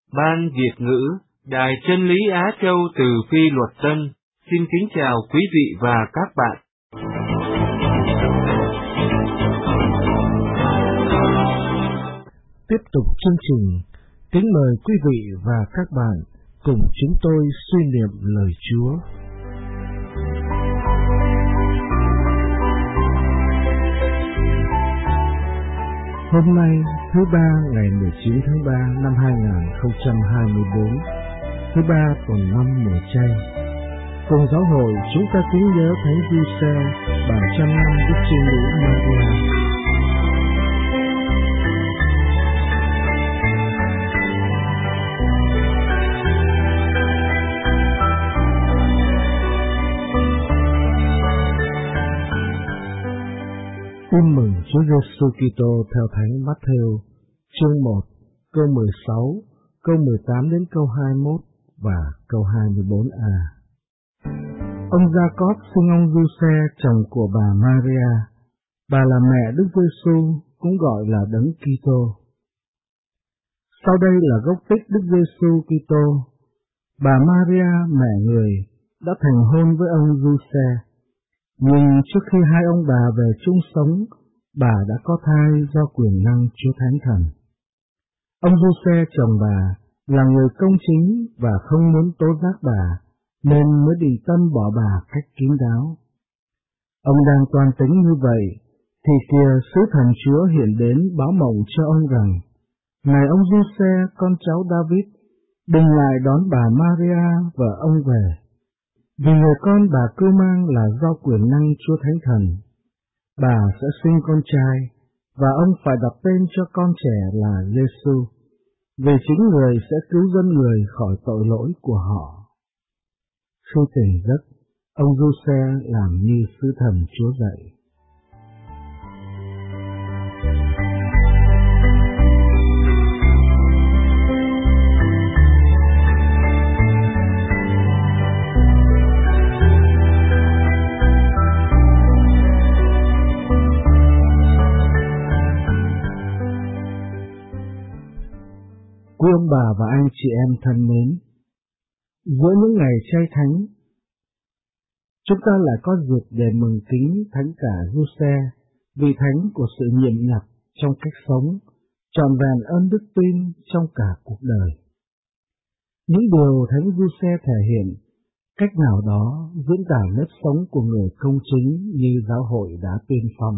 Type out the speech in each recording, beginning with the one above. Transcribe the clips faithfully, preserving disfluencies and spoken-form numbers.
Ban Việt ngữ, Đài Chân lý Á Châu từ Phi Luật Tân, xin kính chào quý vị và các bạn. Tiếp tục chương trình, kính mời quý vị và các bạn cùng chúng tôi suy niệm lời Chúa. Hôm nay, thứ ba ngày mười chín tháng ba năm hai nghìn không trăm hai mươi bốn, thứ ba tuần năm mùa chay, cùng giáo hội chúng ta kính nhớ Thánh Giuse, bà trăm năm Đức Trinh Nữ Maria. Tin mừng Chúa Giêsu Kitô theo Thánh Matthew, chương một, câu mười sáu, câu mười tám đến câu hai mươi mốt và câu hai mươi bốn a. Ông Gia-cốp sinh ông Giuse, chồng của bà Maria. Bà là mẹ Đức Giêsu, cũng gọi là Đấng Kitô. Sau đây là gốc tích Đức Giêsu Kitô. Bà Maria, mẹ người, đã thành hôn với ông Giuse. Nhưng trước khi hai ông bà về chung sống, bà đã có thai do quyền năng Chúa Thánh Thần. Ông Giuse, chồng bà, là người công chính và không muốn tố giác bà, nên mới định tâm bỏ bà cách kín đáo. Ông đang toan tính như vậy, thì kìa sứ thần Chúa hiện đến báo mộng cho ông rằng: Này ông Giuse, con cháu David, đừng lại đón bà Maria vợ ông về, vì người con bà cưu mang là do quyền năng Chúa Thánh Thần. Bà sẽ sinh con trai, và ông phải đặt tên cho con trẻ là Giêsu, vì chính người sẽ cứu dân người khỏi tội lỗi của họ. Khi tỉnh giấc, ông Giuse làm như sứ thần Chúa dạy. Quý ông bà và anh chị em thân mến, giữa những ngày chay thánh, chúng ta lại có dịp để mừng kính Thánh cả Giuse, vị thánh của sự nhiệm nhặt trong cách sống, trọn vẹn ơn đức tin trong cả cuộc đời. Những điều Thánh Giuse thể hiện, cách nào đó diễn tả nếp sống của người công chính như giáo hội đã tiên phong.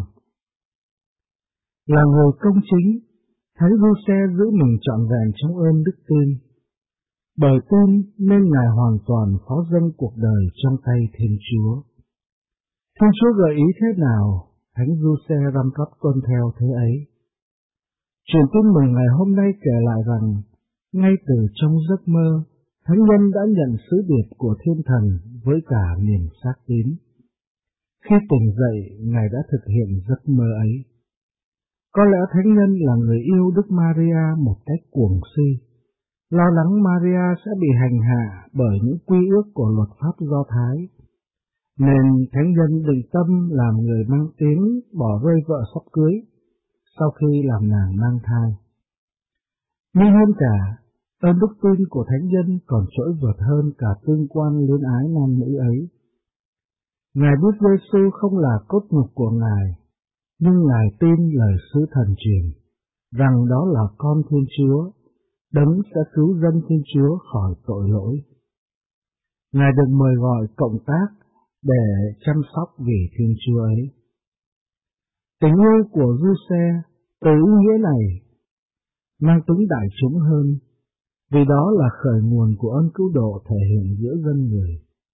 Là người công chính, Thánh Giuse giữ mình trọn vẹn trong ơn đức tin. Bởi tin nên Ngài hoàn toàn phó dâng cuộc đời trong tay Thiên Chúa. Thiên Chúa gợi ý thế nào, Thánh Giuse răm rắp tuân theo thế ấy. Truyền tin mừng ngày hôm nay kể lại rằng, ngay từ trong giấc mơ, Thánh nhân đã nhận sứ điệp của Thiên Thần với cả niềm xác tín. Khi tỉnh dậy, Ngài đã thực hiện giấc mơ ấy. Có lẽ Thánh nhân là người yêu Đức Maria một cách cuồng si, lo lắng Maria sẽ bị hành hạ bởi những quy ước của luật pháp Do Thái, nên Thánh nhân định tâm làm người mang tiếng bỏ rơi vợ sắp cưới sau khi làm nàng mang thai. Nhưng hơn cả, ơn đức tin của Thánh nhân còn trỗi vượt hơn cả tương quan luyến ái nam nữ ấy. Ngài biết Giêsu không là cốt nhục của Ngài, nhưng Ngài tin lời sứ thần truyền, rằng đó là con Thiên Chúa, Đấng sẽ cứu dân Thiên Chúa khỏi tội lỗi. Ngài được mời gọi cộng tác để chăm sóc vì Thiên Chúa ấy. Tình yêu của Giuse từ ý nghĩa này mang tính đại chúng hơn, vì đó là khởi nguồn của ơn cứu độ thể hiện giữa dân người.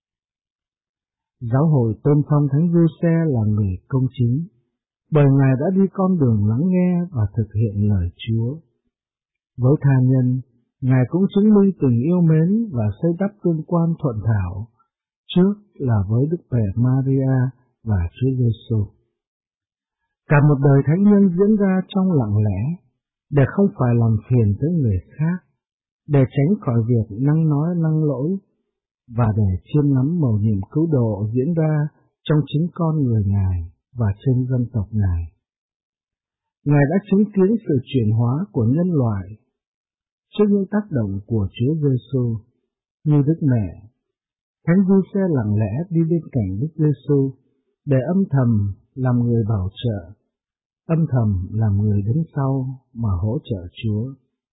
Giáo hội tôn phong Thánh Giuse là người công chính, bởi Ngài đã đi con đường lắng nghe và thực hiện lời Chúa. Với tha nhân, Ngài cũng chứng minh tình yêu mến và xây đắp tương quan thuận thảo, trước là với Đức Mẹ Maria và Chúa Giêsu. Cả một đời thánh nhân diễn ra trong lặng lẽ, để không phải làm phiền tới người khác, để tránh khỏi việc năng nói năng lỗi, và để chiêm ngắm mầu nhiệm cứu độ diễn ra trong chính con người Ngài và trên dân tộc Ngài. Ngài đã chứng kiến sự chuyển hóa của nhân loại. trước những tác động của Chúa Giêsu. Như Đức Mẹ, Thánh Giuse lặng lẽ đi bên cạnh Đức Giêsu để âm thầm làm người bảo trợ, âm thầm làm người đứng sau mà hỗ trợ Chúa.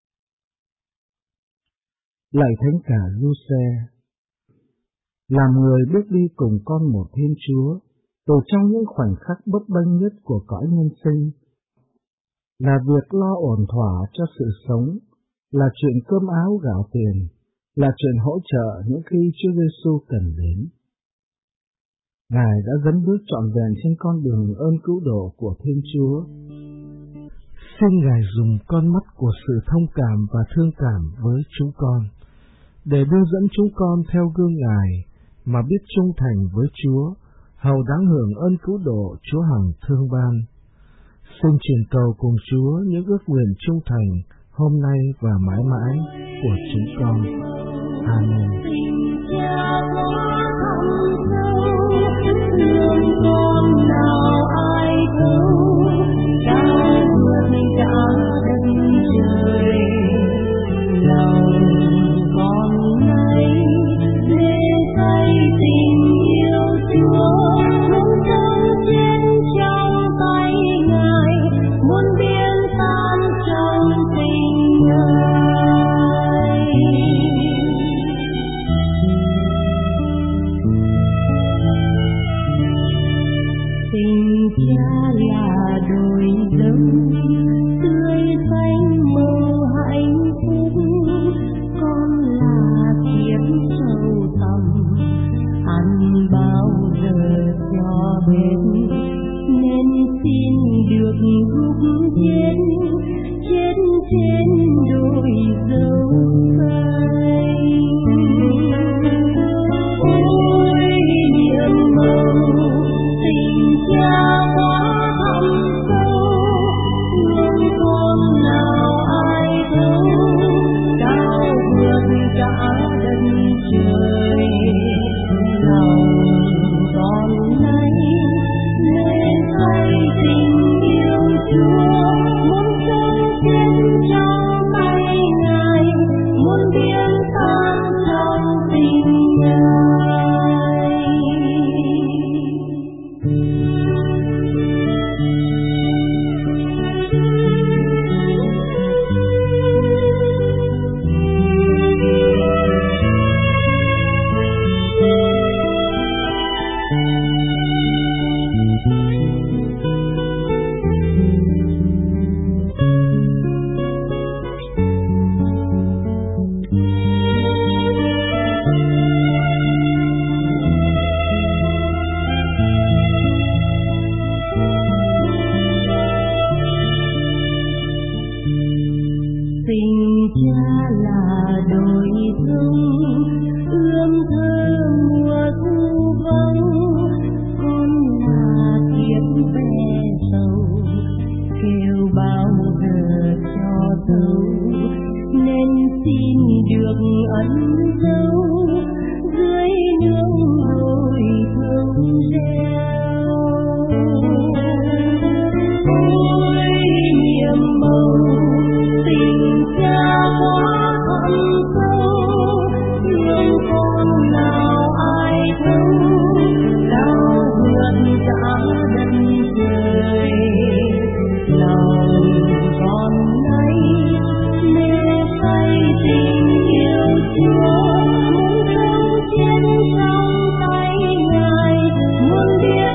Lạy Thánh Cả Giuse, làm người bước đi cùng con một Thiên Chúa từ trong những khoảnh khắc bấp bênh nhất của cõi nhân sinh, là việc lo ổn thỏa cho sự sống, là chuyện cơm áo gạo tiền, là chuyện hỗ trợ những khi Chúa Giêsu cần đến. Ngài đã dẫn bước trọn vẹn trên con đường ơn cứu độ của Thiên Chúa. Xin Ngài dùng con mắt của sự thông cảm và thương cảm với chúng con, để đưa dẫn chúng con theo gương Ngài mà biết trung thành với Chúa, hầu đáng hưởng ơn cứu độ Chúa hằng thương ban. Xin truyền cầu cùng Chúa những ước nguyện trung thành hôm nay và mãi mãi của chúng con. Amen. Muôn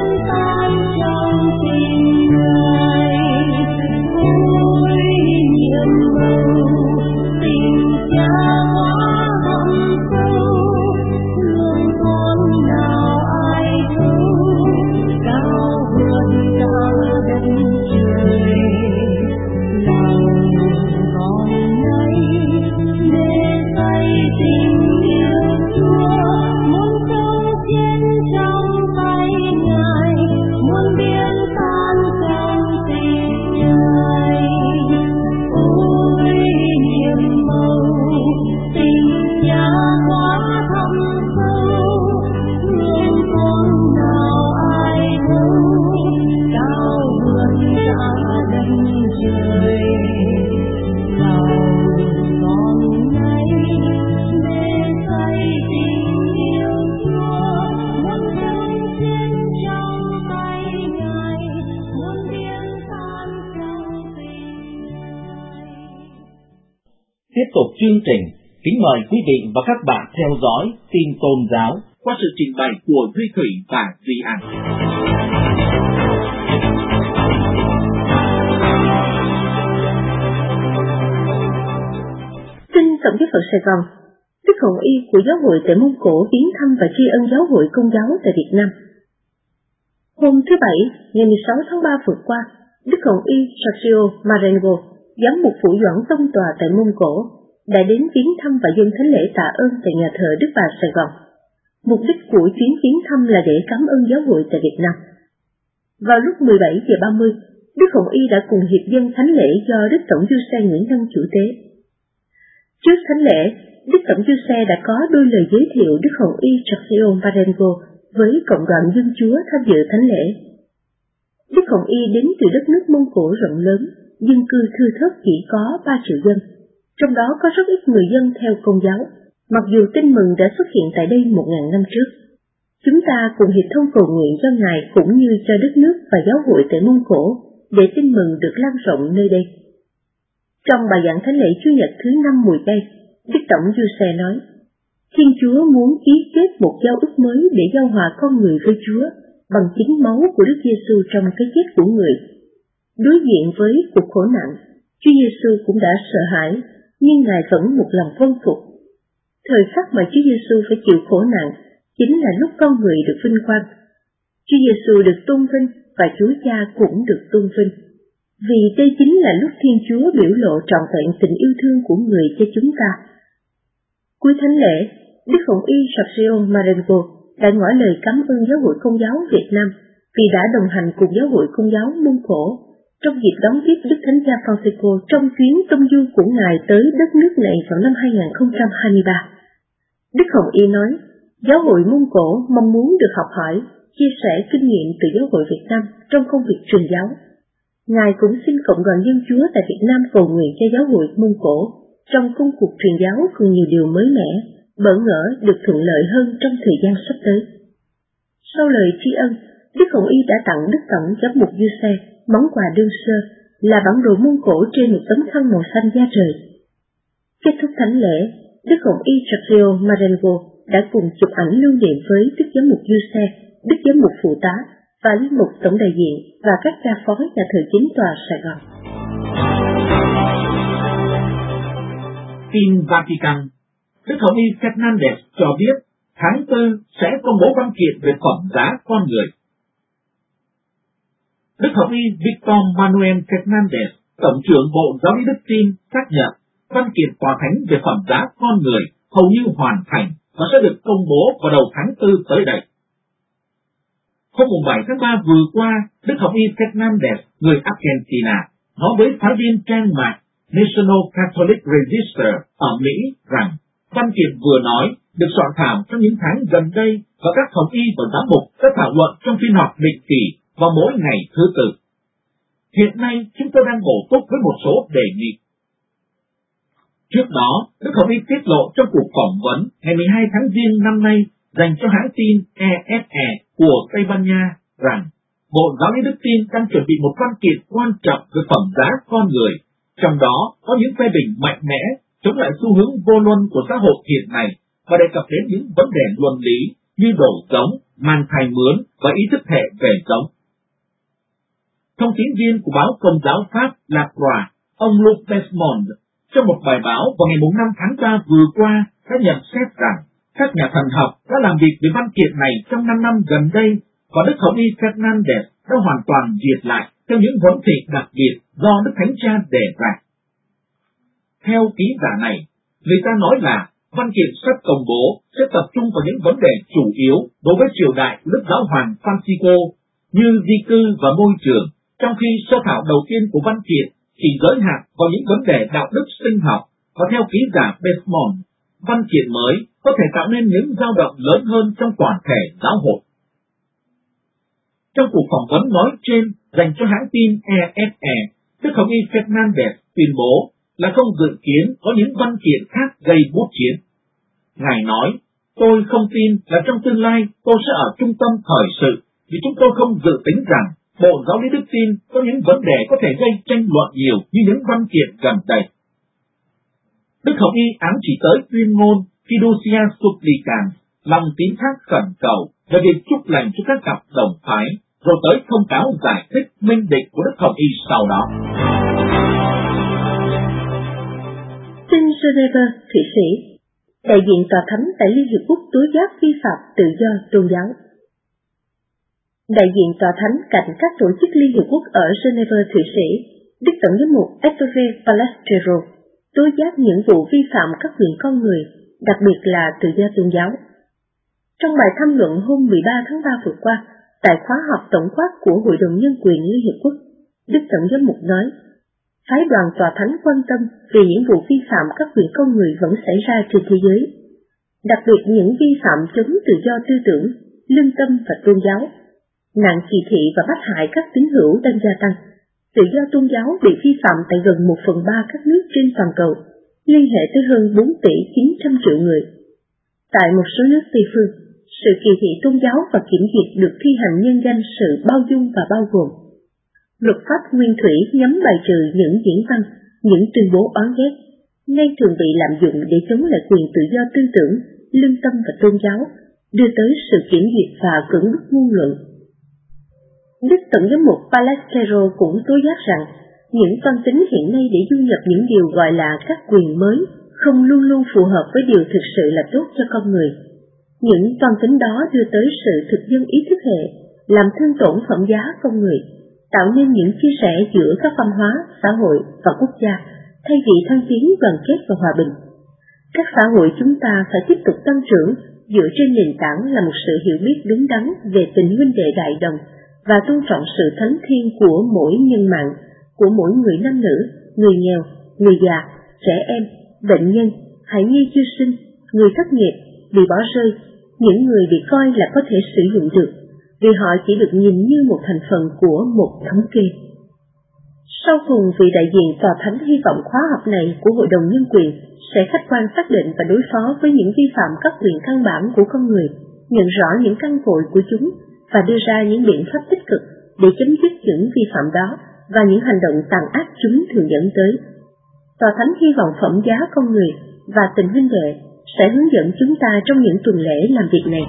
tiếp tục chương trình, kính mời quý vị và các bạn theo dõi tin tôn giáo qua sự trình bày của Duy Thủy và Duy An. Xin Tổng giám mục Sài Gòn, Đức Hồng Y của Giáo hội tại Mông Cổ viếng thăm và tri ân Giáo hội Công giáo tại Việt Nam. Hôm thứ Bảy, ngày mười sáu tháng ba vừa qua, Đức Hồng Y Sergio Marengo, giám mục phủ Doãn Tông Tòa tại Mông Cổ, đã đến viếng thăm và dâng thánh lễ tạ ơn tại nhà thờ Đức Bà Sài Gòn. Mục đích của chuyến viếng thăm là để cảm ơn Giáo hội tại Việt Nam. Vào lúc mười bảy giờ ba mươi, Đức Hồng Y đã cùng hiệp dâng thánh lễ do Đức Tổng Du Xe Nguyễn Đăng chủ tế. Trước thánh lễ, Đức Tổng Du Xe đã có đôi lời giới thiệu Đức Hồng Y Sergio Marengo với cộng đoàn dân Chúa tham dự thánh lễ. Đức Hồng Y đến từ đất nước Mông Cổ rộng lớn, dân cư thưa thớt chỉ có ba triệu dân, trong đó có rất ít người dân theo Công giáo, mặc dù tin mừng đã xuất hiện tại đây một ngàn năm trước. Chúng ta cùng hiệp thông cầu nguyện cho Ngài cũng như cho đất nước và giáo hội tại Mông Cổ để tin mừng được lan rộng nơi đây. Trong bài giảng thánh lễ Chủ nhật thứ năm mùi Tây, Đức Tổng Du Xe nói, Thiên Chúa muốn ký kết một giao ước mới để giao hòa con người với Chúa bằng chính máu của Đức Giêsu trong cái chết của người. Đối diện với cuộc khổ nạn, Chúa Giêsu cũng đã sợ hãi, nhưng Ngài vẫn một lòng vâng phục. Thời khắc mà Chúa Giêsu phải chịu khổ nạn chính là lúc con người được vinh quang. Chúa Giêsu được tôn vinh và Chúa Cha cũng được tôn vinh. Vì đây chính là lúc Thiên Chúa biểu lộ trọn vẹn tình yêu thương của người cho chúng ta. Cuối thánh lễ, Đức Hồng Y Sergio Marengo đã ngỏ lời cảm ơn Giáo hội Công giáo Việt Nam vì đã đồng hành cùng Giáo hội Công giáo Mông Cổ trong dịp đón tiếp Đức Thánh Cha Francisco trong chuyến tông du của Ngài tới đất nước này vào năm hai nghìn không trăm hai mươi ba. Đức Hồng Y nói, Giáo hội Mông Cổ mong muốn được học hỏi, chia sẻ kinh nghiệm từ Giáo hội Việt Nam trong công việc truyền giáo. Ngài cũng xin Cộng đoàn Dân Chúa tại Việt Nam cầu nguyện cho Giáo hội Mông Cổ trong công cuộc truyền giáo cùng nhiều điều mới mẻ, bỡ ngỡ được thuận lợi hơn trong thời gian sắp tới. Sau lời tri ân, Đức Hồng Y đã tặng Đức Tổng giám mục Du Xe món quà đơn sơ là bản đồ Mông Cổ trên một tấm khăn màu xanh da trời. Kết thúc thánh lễ, Đức Hồng Y Sergio Marengo đã cùng chụp ảnh lưu niệm với Đức giám mục Du Xe, Đức giám mục phụ tá và linh mục tổng đại diện và các cha phó nhà thờ chính tòa Sài Gòn. Tin Vatican. Đức Hồng Y Fernandez cho biết tháng tư sẽ công bố văn kiện về phẩm giá con người. Đức Hồng Y Victor Manuel Fernandez, Tổng trưởng Bộ Giáo lý Đức Tin, xác nhận văn kiện tòa thánh về phẩm giá con người hầu như hoàn thành và sẽ được công bố vào đầu tháng tư tới đây. Hôm bảy tháng ba vừa qua, Đức Hồng Y Fernandez, người Argentina, nói với phái viên trang mạng National Catholic Register ở Mỹ rằng văn kiện vừa nói được soạn thảo trong những tháng gần đây và các hồng y và giám mục sẽ thảo luận trong phiên họp định kỳ vào mỗi ngày thứ tư. Hiện nay chúng tôi đang bổ túc với một số đề nghị. Trước đó, Đức Hồng Y tiết lộ trong cuộc phỏng vấn ngày mười hai tháng Giêng năm nay dành cho hãng tin E F E của Tây Ban Nha rằng Bộ Giáo lý Đức Tin đang chuẩn bị một văn kiện quan trọng về phẩm giá con người, trong đó có những phê bình mạnh mẽ chống lại xu hướng vô luân của xã hội hiện nay và đề cập đến những vấn đề luân lý như đổ giống, mang thai mướn và ý thức hệ về giống. Thông tín viên của báo Công giáo Pháp La Croix, ông Luc Besmond, trong một bài báo vào ngày năm tháng ba vừa qua đã nhận xét rằng các nhà thần học đã làm việc về văn kiện này trong năm năm gần đây và Đức Hồng Y Fernandez đã hoàn toàn duyệt lại theo những huấn thị đặc biệt do Đức Thánh Cha đề ra. Theo ký giả này, người ta nói là văn kiện sắp công bố sẽ tập trung vào những vấn đề chủ yếu đối với triều đại của Đức Giáo Hoàng Francisco như di cư và môi trường, trong khi sơ thảo đầu tiên của văn kiện chỉ giới hạn vào những vấn đề đạo đức sinh học, và theo ký giả Besmond, văn kiện mới có thể tạo nên những dao động lớn hơn trong toàn thể giáo hội. Trong cuộc phỏng vấn nói trên dành cho hãng tin E F E, Đức Hồng Y Fernandez tuyên bố là không dự kiến có những văn kiện khác gây bút chiến. Ngài nói, tôi không tin là trong tương lai tôi sẽ ở trung tâm thời sự, vì chúng tôi không dự tính rằng Bộ Giáo lý Đức Tin có những vấn đề có thể gây tranh luận nhiều như những văn kiện gần đây. Đức Hồng Y ám chỉ tới tuyên ngôn Fiducia Supplicans, lòng tín thác khẩn cầu về việc chúc lành cho các cặp đồng phái, rồi tới thông cáo giải thích minh định của Đức Hồng Y sau đó. Tin Geneva, Thụy Sĩ, đại diện tòa thánh tại Liên Hiệp Quốc tố giác vi phạm tự do tôn giáo. Đại diện tòa thánh cạnh các tổ chức Liên Hiệp Quốc ở Geneva, Thụy Sĩ, Đức Tổng giám mục Ettore Ballestero tố giác những vụ vi phạm các quyền con người, đặc biệt là tự do tôn giáo. Trong bài tham luận hôm mười ba tháng ba vừa qua, tại khóa họp tổng quát của Hội đồng Nhân quyền Liên Hiệp Quốc, Đức Tổng giám mục nói, phái đoàn tòa thánh quan tâm về những vụ vi phạm các quyền con người vẫn xảy ra trên thế giới, đặc biệt những vi phạm chống tự do tư tưởng, lương tâm và tôn giáo. Nạn kỳ thị và bắt hại các tín hữu đang gia tăng. Tự do tôn giáo bị vi phạm tại gần một phần ba các nước trên toàn cầu, liên hệ tới hơn bốn tỷ chín trăm triệu người. Tại một số nước Tây phương, sự kỳ thị tôn giáo và kiểm duyệt được thi hành nhân danh sự bao dung và bao gồm. Luật pháp nguyên thủy nhắm bài trừ những diễn văn, những tuyên bố oán ghét, nay thường bị lạm dụng để chống lại quyền tự do tư tưởng, lương tâm và tôn giáo, đưa tới sự kiểm duyệt và cưỡng bức ngôn luận. Đức Tổng giám mục Ballestero cũng tố giác rằng những toan tính hiện nay để du nhập những điều gọi là các quyền mới không luôn luôn phù hợp với điều thực sự là tốt cho con người. Những toan tính đó đưa tới sự thực dân ý thức hệ, làm thương tổn phẩm giá con người, tạo nên những chia sẻ giữa các văn hóa, xã hội và quốc gia, thay vì thăng tiến đoàn kết và hòa bình. Các xã hội chúng ta phải tiếp tục tăng trưởng dựa trên nền tảng là một sự hiểu biết đúng đắn về tình huynh đệ đại đồng và tôn trọng sự thánh thiêng của mỗi nhân mạng, của mỗi người nam nữ, người nghèo, người già, trẻ em, bệnh nhân, hài nhi chưa sinh, người thất nghiệp, bị bỏ rơi, những người bị coi là có thể sử dụng được, vì họ chỉ được nhìn như một thành phần của một thống kê. Sau cùng, vị đại diện tòa thánh hy vọng khóa học này của Hội đồng Nhân quyền sẽ khách quan xác định và đối phó với những vi phạm các quyền căn bản của con người, nhận rõ những căn tội của chúng và đưa ra những biện pháp tích cực để chấm dứt những vi phạm đó và những hành động tàn ác chúng thường dẫn tới. Tòa thánh hy vọng phẩm giá con người và tình huynh đệ sẽ hướng dẫn chúng ta trong những tuần lễ làm việc này.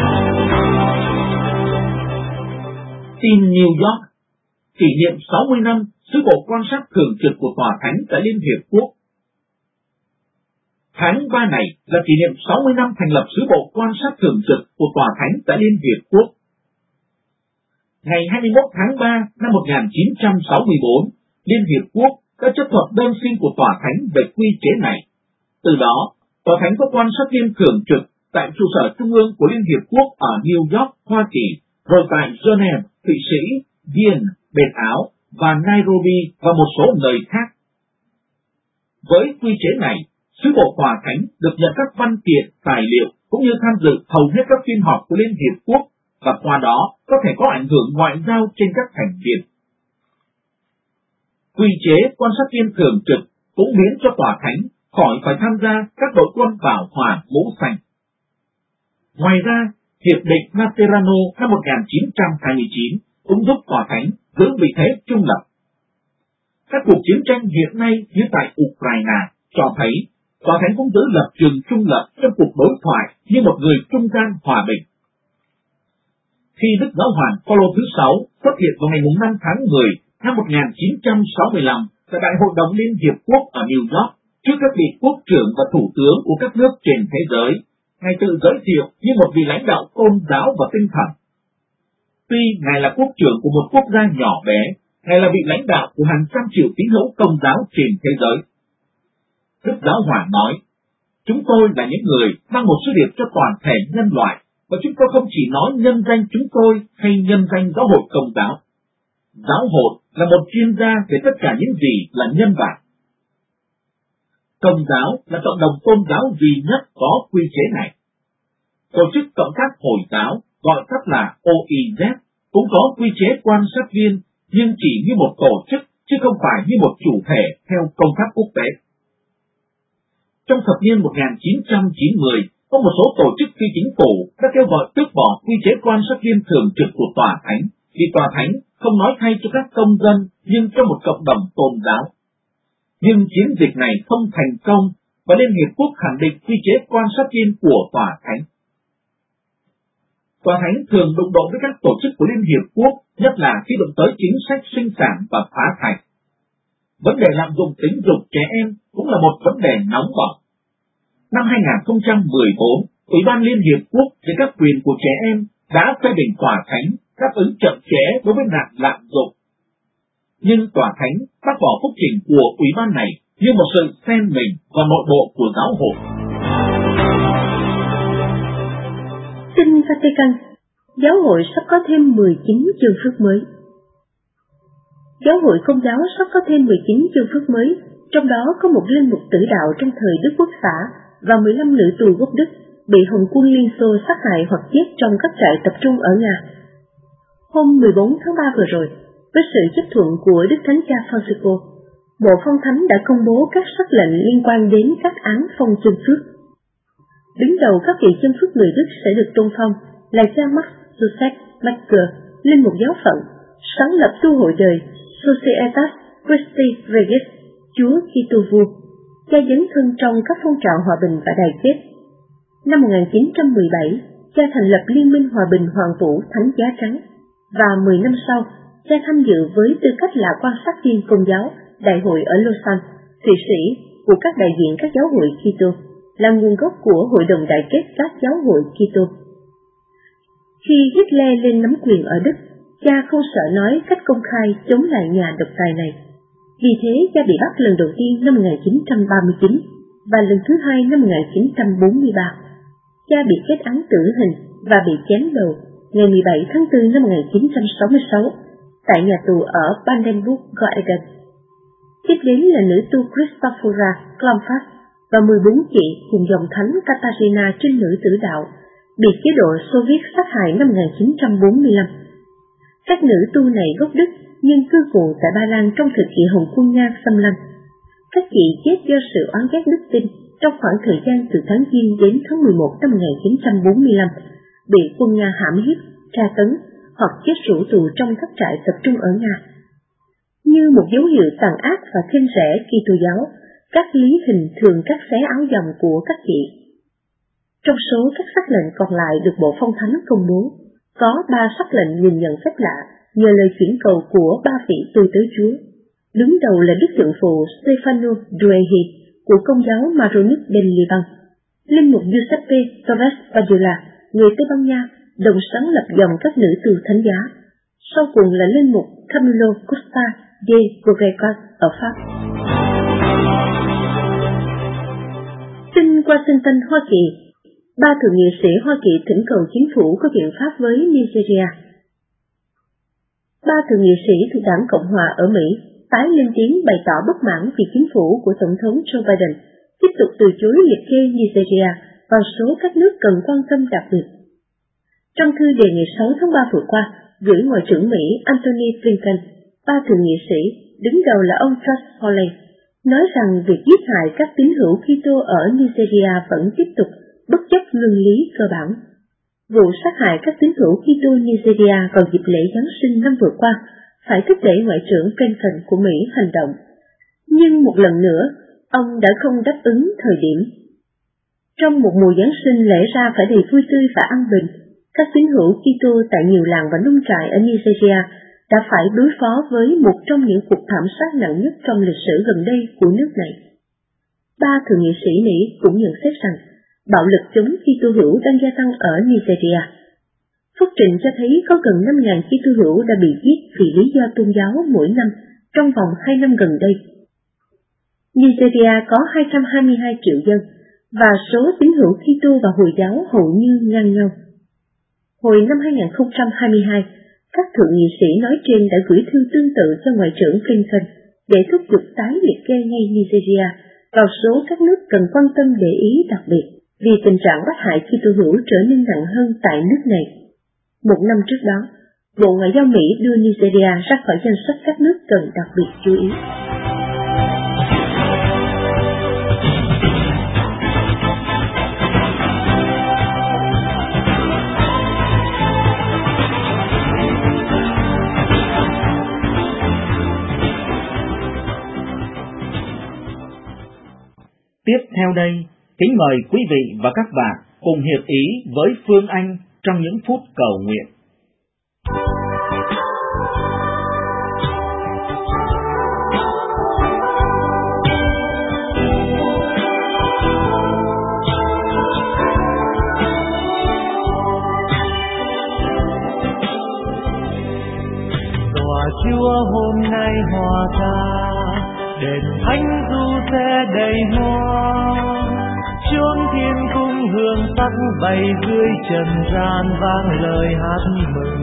Tin New York, kỷ niệm sáu mươi năm sứ bộ quan sát thường trực của Tòa Thánh tại Liên Hiệp Quốc. Tháng ba này là kỷ niệm sáu mươi năm thành lập sứ bộ quan sát thường trực của Tòa Thánh tại Liên Hiệp Quốc. Ngày hai mươi mốt tháng ba năm một nghìn chín trăm sáu mươi tư, Liên Hiệp Quốc đã chấp thuận đơn xin của Tòa Thánh về quy chế này. Từ đó, Tòa Thánh có quan sát viên thường trực tại trụ sở trung ương của Liên Hiệp Quốc ở New York, Hoa Kỳ, rồi tại Geneva, Thụy Sĩ, Viên, Bệt Áo và Nairobi và một số nơi khác. Với quy chế này, sứ bộ Tòa Thánh được nhận các văn kiện, tài liệu cũng như tham dự hầu hết các phiên họp của Liên Hiệp Quốc và qua đó có thể có ảnh hưởng ngoại giao trên các thành viên. Quy chế quan sát viên thường trực cũng miễn cho Tòa Thánh khỏi phải tham gia các đội quân bảo hòa mũ xanh. Ngoài ra, Hiệp định Materano năm một nghìn chín trăm hai mươi chín cũng giúp Tòa Thánh giữ vị thế trung lập. Các cuộc chiến tranh hiện nay như tại Ukraine cho thấy Tòa Thánh cũng giữ lập trường trung lập trong cuộc đối thoại như một người trung gian hòa bình. Khi Đức Giáo hoàng Phaolô thứ sáu xuất hiện vào ngày năm tháng mười năm một nghìn chín trăm sáu mươi lăm tại Đại hội đồng Liên Hiệp Quốc ở New York trước các vị quốc trưởng và thủ tướng của các nước trên thế giới, Ngài tự giới thiệu như một vị lãnh đạo tôn giáo và tinh thần. Tuy Ngài là quốc trưởng của một quốc gia nhỏ bé, Ngài là vị lãnh đạo của hàng trăm triệu tín hữu công giáo trên thế giới. Đức Giáo hoàng nói, chúng tôi là những người mang một sứ điệp cho toàn thể nhân loại, và chúng tôi không chỉ nói nhân danh chúng tôi hay nhân danh giáo hội công giáo. Giáo hội là một chuyên gia về tất cả những gì là nhân bản. Công giáo là cộng đồng tôn giáo duy nhất có quy chế này. Tổ chức Cộng tác Hồi giáo, gọi tắt là O I Z, cũng có quy chế quan sát viên, nhưng chỉ như một tổ chức, chứ không phải như một chủ thể theo công pháp quốc tế. Trong thập niên một nghìn chín trăm chín mươi, có một số tổ chức phi chính phủ đã kêu gọi tước bỏ quy chế quan sát viên thường trực của Tòa Thánh, vì Tòa Thánh không nói thay cho các công dân, nhưng cho một cộng đồng tôn giáo. Nhưng chiến dịch này không thành công và Liên Hiệp Quốc khẳng định quy chế quan sát viên của Tòa Thánh. Tòa Thánh thường đụng độ với các tổ chức của Liên Hiệp Quốc, nhất là khi đụng tới chính sách sinh sản và phá thai. Vấn đề lạm dụng tính dục trẻ em cũng là một vấn đề nóng bỏng. Năm hai không một bốn, Ủy ban Liên Hiệp Quốc về các quyền của trẻ em đã phê bình Tòa Thánh đáp ứng chậm trễ đối với nạn lạm dụng. Nhưng Tòa Thánh bác bỏ phúc trình của Ủy ban này như một sự xen mình vào nội bộ của giáo hội. Kinh Vatican, giáo hội sắp có thêm mười chín chương phước mới. Giáo hội Công giáo sắp có thêm mười chín chương phước mới, trong đó có một linh mục tử đạo trong thời Đức Quốc xã và mười lăm nữ tù gốc Đức bị Hồng quân Liên Xô sát hại hoặc giết trong các trại tập trung ở Nga. Hôm mười bốn tháng ba vừa rồi, với sự chấp thuận của Đức Thánh Cha Francisco, Bộ Phong Thánh đã công bố các sắc lệnh liên quan đến các án phong chân phước. Đứng đầu các vị chân phước người Đức sẽ được tôn phong là cha Max Joseph Macker, linh mục giáo phận, sáng lập tu hội đời Societas Christi Regis, Chúa Kitô Vua, cha dấn thân trong các phong trào hòa bình và đài kết. Năm một nghìn chín trăm mười bảy, cha thành lập Liên minh Hòa bình Hoàng vũ Thánh Giá Trắng, và mười năm sau, cha tham dự với tư cách là quan sát viên Công giáo đại hội ở Lausanne, Thụy Sĩ của các đại diện các giáo hội Kitô, là nguồn gốc của Hội đồng Đại kết các giáo hội Kitô. Khi Hitler lên nắm quyền ở Đức, cha không sợ nói cách công khai chống lại nhà độc tài này. Vì thế, cha bị bắt lần đầu tiên năm một nghìn chín trăm ba mươi chín và lần thứ hai năm một nghìn chín trăm bốn mươi ba. Cha bị kết án tử hình và bị chém đầu ngày mười bảy tháng tư năm một nghìn chín trăm sáu mươi sáu tại nhà tù ở Brandenburg-Goegen. Tiếp đến là nữ tu Christophora Klamfast và mười bốn chị cùng dòng thánh Katarina trinh nữ tử đạo bị chế độ Xô Viết sát hại năm một nghìn chín trăm bốn mươi lăm. Các nữ tu này gốc Đức nhưng cư ngụ tại Ba Lan trong thời kỳ Hồng quân Nga xâm lăng. Các chị chết do sự oán ghét đức tin trong khoảng thời gian từ tháng Giêng đến tháng mười một năm một nghìn chín trăm bốn mươi lăm, bị quân Nga hãm hiếp, tra tấn hoặc chết rũ tù trong các trại tập trung ở Nga. Như một dấu hiệu tàn ác và khinh rẻ Kitô giáo, các lý hình thường cắt xé áo dòng của các chị. Trong số các sắc lệnh còn lại được Bộ Phong Thánh công bố, có ba sắc lệnh nhìn nhận phép lạ nhờ lời chuyển cầu của ba vị tôi tớ Chúa. Đứng đầu là Đức Thượng phụ Stefano Duehi của Công giáo Maronite del Liban, linh mục Giuseppe Torres Padula, người Tây Ban Nha, đồng sáng lập dòng các nữ tù thánh giá. Sau cùng là linh mục Camilo Costa de Gogegas ở Pháp. Tin Washington, Hoa Kỳ. Ba thượng nghị sĩ Hoa Kỳ thỉnh cầu chính phủ có biện pháp với Nigeria. Ba thượng nghị sĩ thuộc đảng Cộng hòa ở Mỹ tái lên tiếng bày tỏ bất mãn vì chính phủ của Tổng thống Joe Biden tiếp tục từ chối liệt kê Nigeria vào số các nước cần quan tâm đặc biệt. Trong thư đề ngày sáu tháng ba vừa qua, gửi Ngoại trưởng Mỹ Antony Blinken, ba thượng nghị sĩ, đứng đầu là ông Josh Hawley, nói rằng việc giết hại các tín hữu Kitô ở Nigeria vẫn tiếp tục, bất chấp luân lý cơ bản. Vụ sát hại các tín hữu Kitô Nigeria vào dịp lễ Giáng sinh năm vừa qua phải thúc đẩy Ngoại trưởng Blinken của Mỹ hành động. Nhưng một lần nữa, ông đã không đáp ứng thời điểm. Trong một mùa Giáng sinh lẽ ra phải đầy vui tươi và an bình, các tín hữu Kitô tại nhiều làng và nông trại ở Nigeria đã phải đối phó với một trong những cuộc thảm sát nặng nhất trong lịch sử gần đây của nước này. Ba thượng nghị sĩ Mỹ cũng nhận xét rằng bạo lực chống Kitô hữu đang gia tăng ở Nigeria. Phúc trình cho thấy có gần năm nghìn Kitô hữu đã bị giết vì lý do tôn giáo mỗi năm trong vòng hai năm gần đây. Nigeria có hai trăm hai mươi hai triệu dân và số tín hữu Kitô và Hồi giáo hầu như ngang nhau. Hồi năm hai không hai hai, các thượng nghị sĩ nói trên đã gửi thư tương tự cho Ngoại trưởng Blinken để thúc giục tái liệt kê ngay Nigeria vào số các nước cần quan tâm để ý đặc biệt vì tình trạng bắt hại Kitô hữu trở nên nặng hơn tại nước này. Một năm trước đó, Bộ Ngoại giao Mỹ đưa Nigeria ra khỏi danh sách các nước cần đặc biệt chú ý. Tiếp theo đây, kính mời quý vị và các bạn cùng hiệp ý với Phương Anh trong những phút cầu nguyện. Tòa Chúa hôm nay hòa ca, đền thánh du xe đầy hoa, chốn thiên cung hương sắc bay dưới trần gian vang lời hát mừng.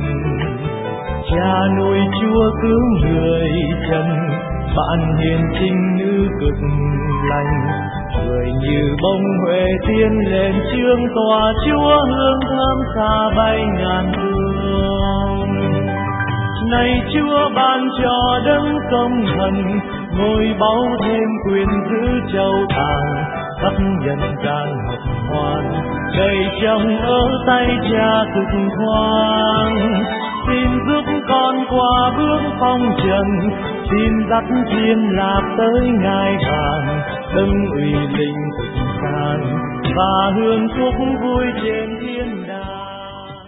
Cha nuôi Chúa cứu người trần, bạn hiền trinh nữ cực lành, người như bông huệ tiên lên chương tòa Chúa hương thơm xa bay ngàn hương. Này Chúa ban cho đấng công thần, ngôi báu thêm quyền giữ châu tàng, khắp nhân gian hợp hoan, đầy trong ở tay Cha cực khoan. Xin giúp con qua bước phong trần, xin dắt thiên lạc tới ngai vàng, đấng uy linh cực san và hương phúc vui trên thiên đàng.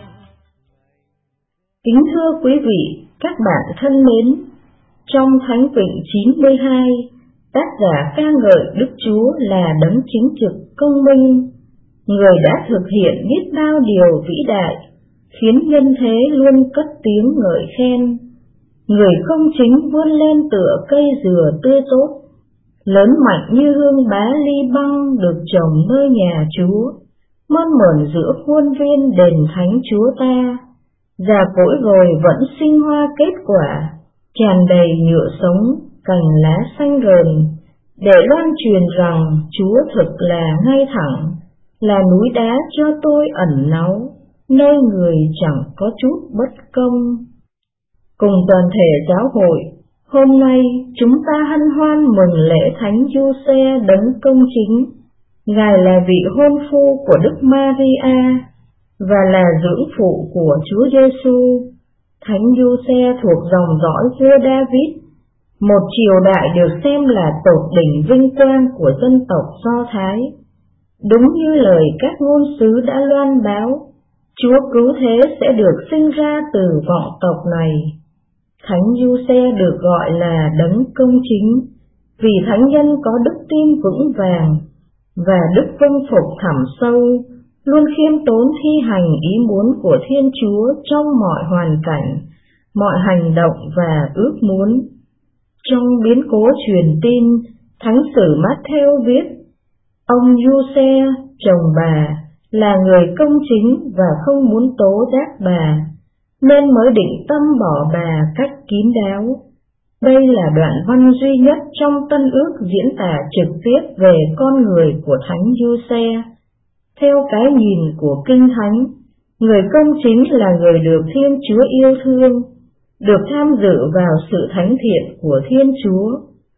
Kính thưa quý vị, các bạn thân mến, trong Thánh Vịnh chín mươi hai, tác giả ca ngợi Đức Chúa là đấng chính trực công minh, người đã thực hiện biết bao điều vĩ đại, khiến nhân thế luôn cất tiếng ngợi khen. Người công chính vươn lên tựa cây dừa tươi tốt, lớn mạnh như hương bá ly băng được trồng nơi nhà Chúa, mơn mởn giữa khuôn viên đền thánh Chúa ta. Già cỗi rồi vẫn sinh hoa kết quả, tràn đầy nhựa sống, cành lá xanh rờn, để loan truyền rằng Chúa thực là ngay thẳng, là núi đá cho tôi ẩn náu, nơi người chẳng có chút bất công. Cùng toàn thể giáo hội, hôm nay chúng ta hân hoan mừng lễ Thánh Giuse đấng công chính. Ngài là vị hôn phu của Đức Maria và là dưỡng phụ của Chúa Giêsu. Thánh Giuse thuộc dòng dõi vua David, một triều đại được xem là tột đỉnh vinh quang của dân tộc Do Thái. Đúng như lời các ngôn sứ đã loan báo, Chúa cứu thế sẽ được sinh ra từ vọng tộc này. Thánh Giuse được gọi là đấng công chính, vì thánh nhân có đức tin vững vàng và đức vâng phục thẳm sâu, luôn khiêm tốn thi hành ý muốn của Thiên Chúa trong mọi hoàn cảnh, mọi hành động và ước muốn. Trong biến cố truyền tin, Thánh sử Mát-thêu viết, ông Giuse, chồng bà, là người công chính và không muốn tố giác bà, nên mới định tâm bỏ bà cách kín đáo. Đây là đoạn văn duy nhất trong Tân Ước diễn tả trực tiếp về con người của Thánh Giuse. Theo cái nhìn của Kinh Thánh, người công chính là người được Thiên Chúa yêu thương, được tham dự vào sự thánh thiện của Thiên Chúa.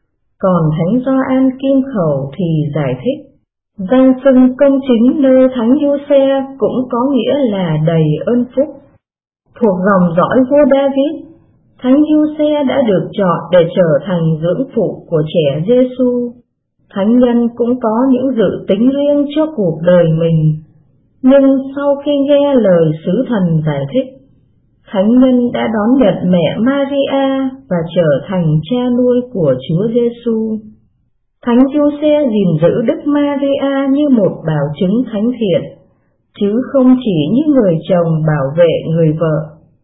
Còn Thánh Gioan Kim Khẩu thì giải thích, danh xưng công chính nơi Thánh Giuse cũng có nghĩa là đầy ơn phúc. Thuộc dòng dõi vua David, Thánh Giuse đã được chọn để trở thành dưỡng phụ của trẻ Giêsu. Thánh nhân cũng có những dự tính riêng cho cuộc đời mình, nhưng sau khi nghe lời sứ thần giải thích, thánh nhân đã đón nhận mẹ Maria và trở thành cha nuôi của Chúa Giêsu. Thánh Giuse gìn giữ Đức Maria như một bảo chứng thánh thiện, chứ không chỉ như người chồng bảo vệ người vợ.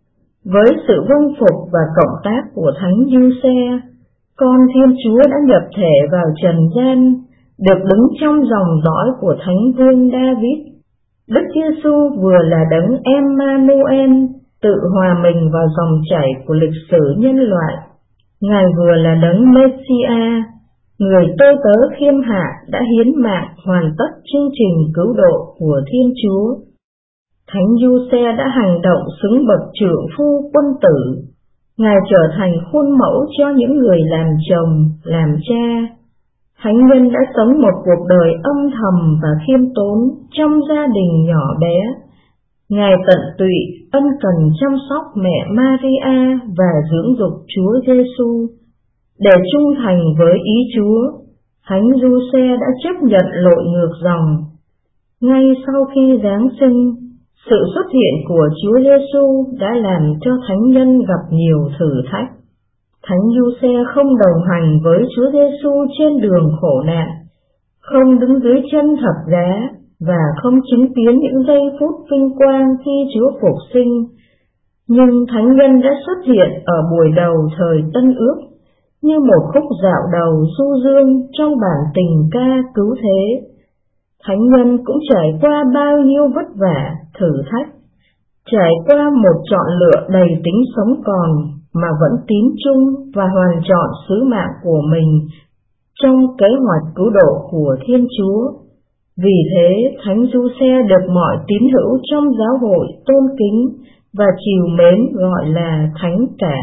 Với sự vâng phục và cộng tác của Thánh Giuse, con Thiên Chúa đã nhập thể vào trần gian, được đứng trong dòng dõi của Thánh Vương David. Đức Giêsu vừa là đấng Emmanuel, tự hòa mình vào dòng chảy của lịch sử nhân loại. Ngài vừa là đấng Messiah, người tôi tớ khiêm hạ đã hiến mạng hoàn tất chương trình cứu độ của Thiên Chúa. Thánh Giuse đã hành động xứng bậc trượng phu quân tử. Ngài trở thành khuôn mẫu cho những người làm chồng, làm cha. Thánh nhân đã sống một cuộc đời âm thầm và khiêm tốn trong gia đình nhỏ bé. Ngài tận tụy ân cần chăm sóc mẹ Maria và dưỡng dục Chúa Giêsu. Để trung thành với ý Chúa, Thánh Giuse đã chấp nhận lội ngược dòng. Ngay sau khi Giáng sinh, sự xuất hiện của Chúa Giêsu đã làm cho thánh nhân gặp nhiều thử thách. Thánh Giuse không đồng hành với Chúa Giêsu trên đường khổ nạn, không đứng dưới chân thập giá và không chứng kiến những giây phút vinh quang khi Chúa phục sinh. Nhưng thánh nhân đã xuất hiện ở buổi đầu thời Tân Ước như một khúc dạo đầu du dương trong bản tình ca cứu thế. Thánh nhân cũng trải qua bao nhiêu vất vả, thử thách, trải qua một chọn lựa đầy tính sống còn mà vẫn tín trung và hoàn trọn sứ mạng của mình trong kế hoạch cứu độ của Thiên Chúa. Vì thế, Thánh Giuse được mọi tín hữu trong giáo hội tôn kính và trìu mến gọi là Thánh Cả.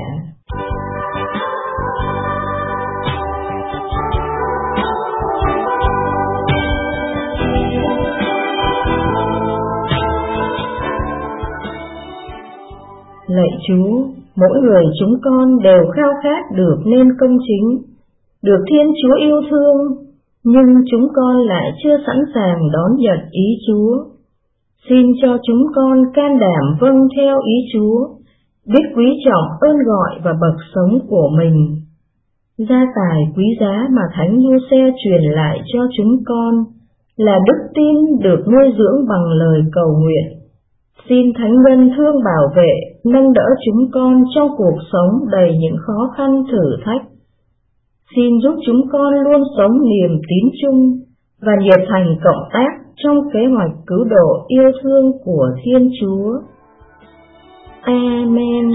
Lạy Chúa, mỗi người chúng con đều khao khát được nên công chính, được Thiên Chúa yêu thương, nhưng chúng con lại chưa sẵn sàng đón nhận ý Chúa. Xin cho chúng con can đảm vâng theo ý Chúa, biết quý trọng ơn gọi và bậc sống của mình. Gia tài quý giá mà Thánh Giuse truyền lại cho chúng con là đức tin được nuôi dưỡng bằng lời cầu nguyện. Xin Thánh Nhân thương bảo vệ, nâng đỡ chúng con trong cuộc sống đầy những khó khăn thử thách. Xin giúp chúng con luôn sống niềm tín chung và nhiệt thành cộng tác trong kế hoạch cứu độ yêu thương của Thiên Chúa. Amen.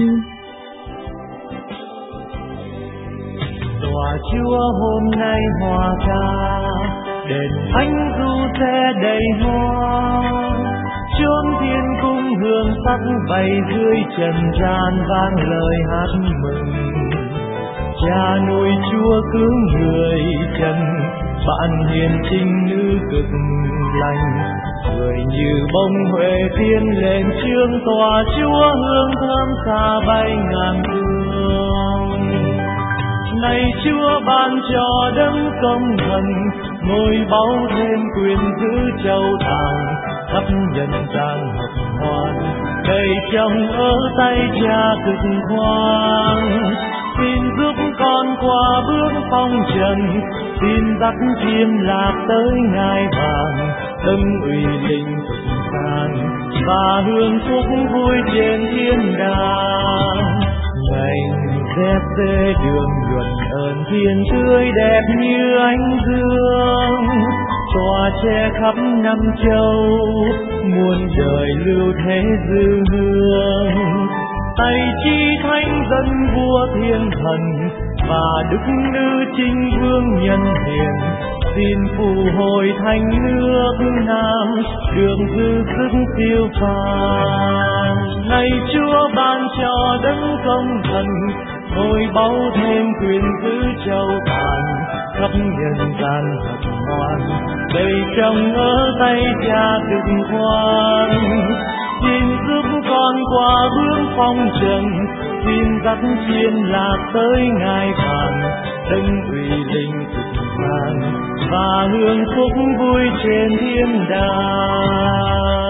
Tòa Chúa hôm nay hòa ca, đền thánh Giuse đầy hoa, chốn thiên cung hương sắc bay dưới trần gian vang lời hát mừng. Cha nuôi Chúa cứu người trần, bạn hiền trinh nữ cực lành, người như bông huệ tiên lên chương tòa Chúa hương thơm xa bay ngàn hương. Này Chúa ban cho đấng công thần, ngôi báu thêm quyền giữ châu tàng, khắp nhân gian hợp hoan, đầy trong ở tay Cha cực khoan. Xin giúp con qua bước phong trần, xin dắt chim lạc tới ngai vàng, đấng uy linh cực san và hương phúc vui trên thiên đàng. Ngành dép dê đường nhuận ơn thiên tươi đẹp như ánh dương, tỏa che khắp năm châu, muôn đời lưu thế dư hương. Tay chi thánh dân vua thiên thần và đức nữ trinh vương nhân hiền, xin phù hồi thành nước Nam đường dư sức siêu phàm. Này Chúa ban cho đấng công thần, ngôi báu thêm quyền giữ châu tàn, khắp nhân gian hợp hoan, đầy trong ở tay Cha cực khoan. Xin giúp con qua bước phong trần, xin dắt chiên lạc tới ngai vàng, đấng uy linh cực vàng và hương phúc vui trên thiên đàng.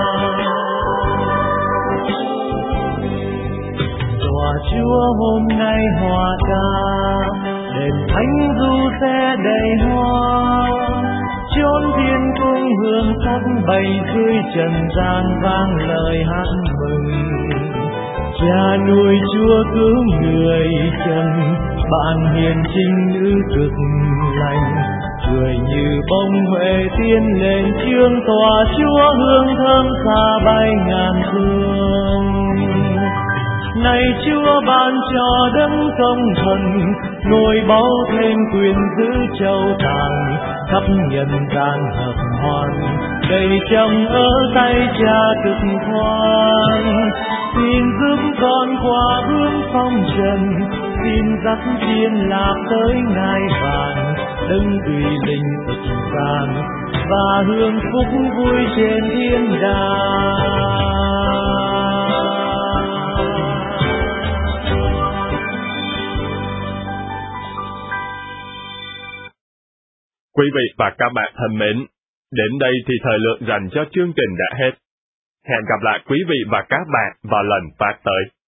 Tòa Chúa hôm nay hòa ca, đền thánh Giuse đầy hoa, chốn thiên cung hương sắc bay dưới trần gian vang lời hát mừng. Cha nuôi Chúa cứu người trần, bạn hiền trinh nữ cực lành, người như bông huệ tiên lên chương tòa Chúa hương thơm xa bay ngàn hương. Này Chúa ban cho đấng công thần, ngôi báu thêm quyền giữ châu tàng, khắp nhân gian hợp hoan, đầy trong ở tay Cha cực khoan. Xin giúp con qua bước phong trần, xin dắt chiên lạc tới ngai vàng, đấng uy linh cực vàng và hương phúc vui trên thiên đàng. Quý vị và các bạn thân mến, đến đây thì thời lượng dành cho chương trình đã hết. Hẹn gặp lại quý vị và các bạn vào lần phát tới.